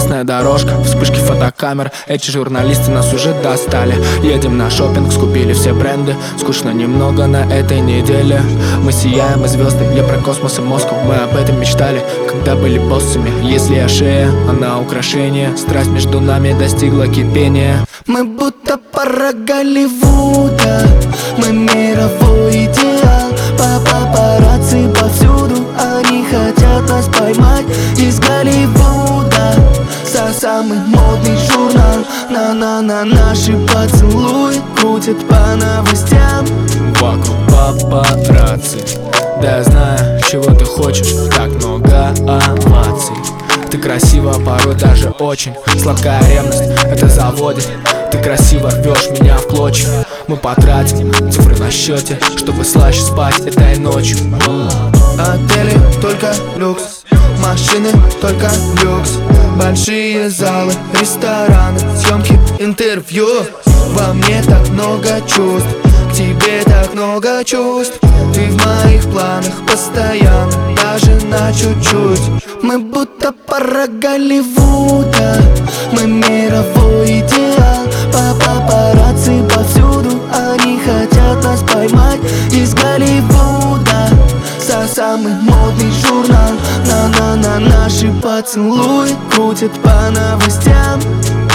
Красная дорожка, вспышки фотокамер. Эти журналисты нас уже достали. Едем на шопинг, скупили все бренды. Скучно немного на этой неделе. Мы сияем и звезды, я про космос и Москву. Мы об этом мечтали, когда были боссами. Если я шея, она украшение. Страсть между нами достигла кипения. Мы будто пара Голливуда, мы мировой идеал. Папарацци повсюду, они хотят нас поймать. Из Голливуда самый модный журнал. На наши поцелуи крутят по новостям. Вокруг папарацци. Да я знаю, чего ты хочешь. Так много оваций. Ты красива, порой даже очень. Сладкая ревность, это заводит. Ты красиво рвешь меня в клочья. Мы потратим цифры на счете, чтобы слаще спать этой ночью. Отели только люкс, машины только люкс. Большие залы, рестораны, съемки, интервью. Во мне так много чувств, к тебе так много чувств. Ты в моих планах постоянно, даже на чуть-чуть. Мы будто пара Голливуда, мы мировой идеал. Папарацци повсюду, они хотят нас поймать. Из Голливуда самый модный журнал. На наши поцелуи крутят по новостям.